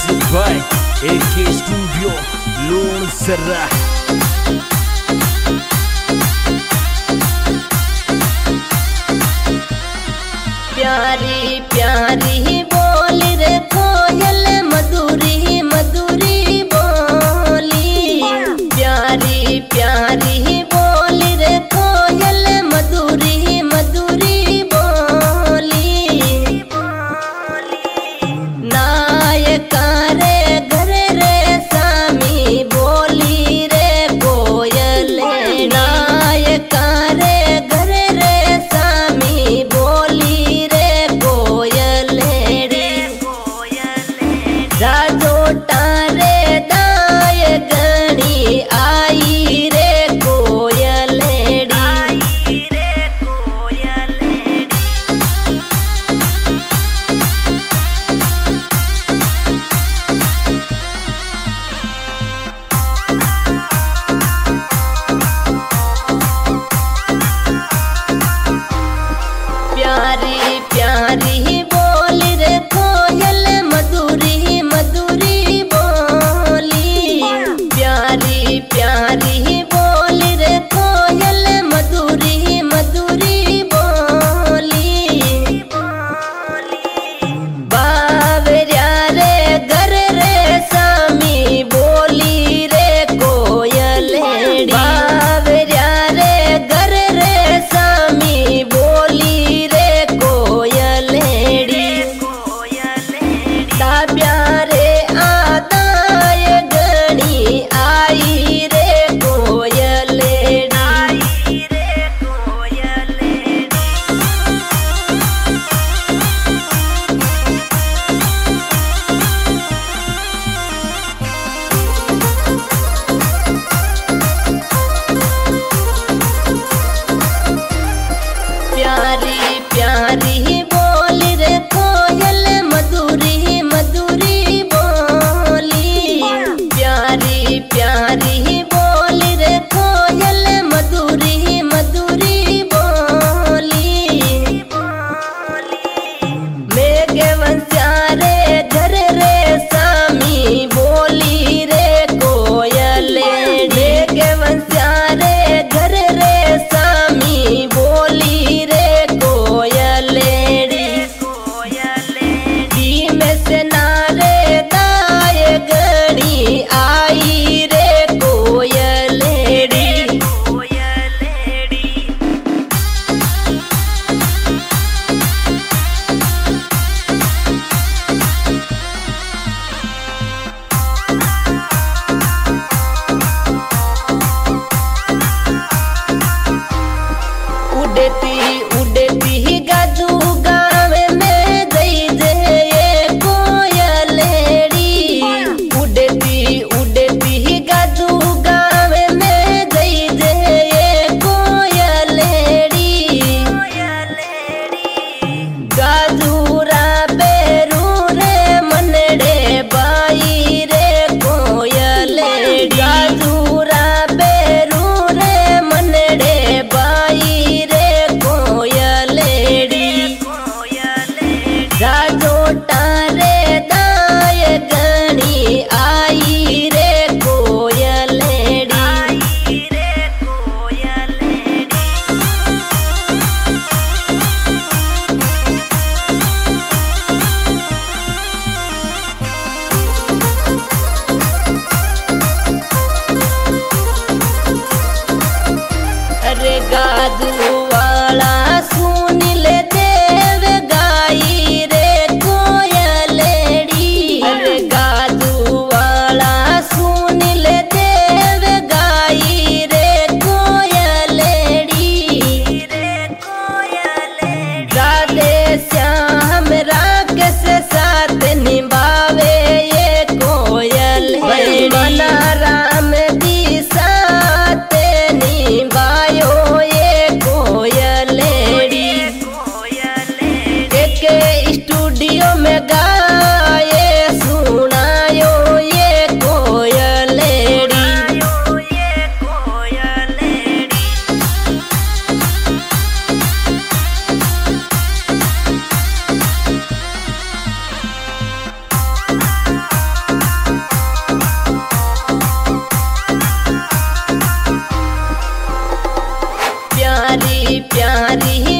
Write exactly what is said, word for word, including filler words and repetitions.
Music by A K Studio Lone Serra। प्यारी प्यारी बोली रे कोयल मधुरी मधुरी बोली, प्यारी प्यारी बोली रे कोयल मधुरी मधुरी बोली। नायका रे घर रे सामी बोली रे कोयल, नायका रे घर रे सामी बोली रे दाय गणी आई रे कोयलेड़ी। प्यारी प्यारी बोली रे कोयल मधुरी मधुरी बोली, प्यारी प्यारी बोली रे कोयल मधुरी मधुरी बोली। बावरिया रे घर रे सामी बोली रे कोयलेड़ी, बावरिया रे घर रे सामी बोली रे कोयलेड़ी। प्यारे आदाय गणी आई रे कोयलेड़ी। प्यारी प्यारी बोली रे कोयल मधुरी मधुरी बोली, प्यारी प्यारी बोली रे कोयल मधुरी मधुरी बोली। मेघवंशिया रे घर रे सामी बोली रे कोयल, मेघवंशिया रे घर रे सामी बोली रे कोयलेड़ी। में से नारे दाय गणी आई रे कोयलेड़ी। उड़ती उड़ती गाजू गाँव में गई जे ये कोयलेड़ी, उड़ती उड़ती गाजू गाँव में गई जे ये कोयलेड़ी। गाजूरा बेरू रे मनड़े बाई रे कोयलेड़ी, गाजूरा बेरू रे मनड़े बाई रे कोयलेड़ी। राजोटा रे दाय गणी आई रे कोयलेड़ी। अरे गाजू वाला सुनिल देव गाई रे कोयलेड़ी, अरे गाजू वाला सुनिल देव गाई रे कोयलेड़ी। राधे श्याम राकेश साथ निभावे ये कोयल, मना राम दी साथ निभायो ये कोयल। प्यारी प्यारी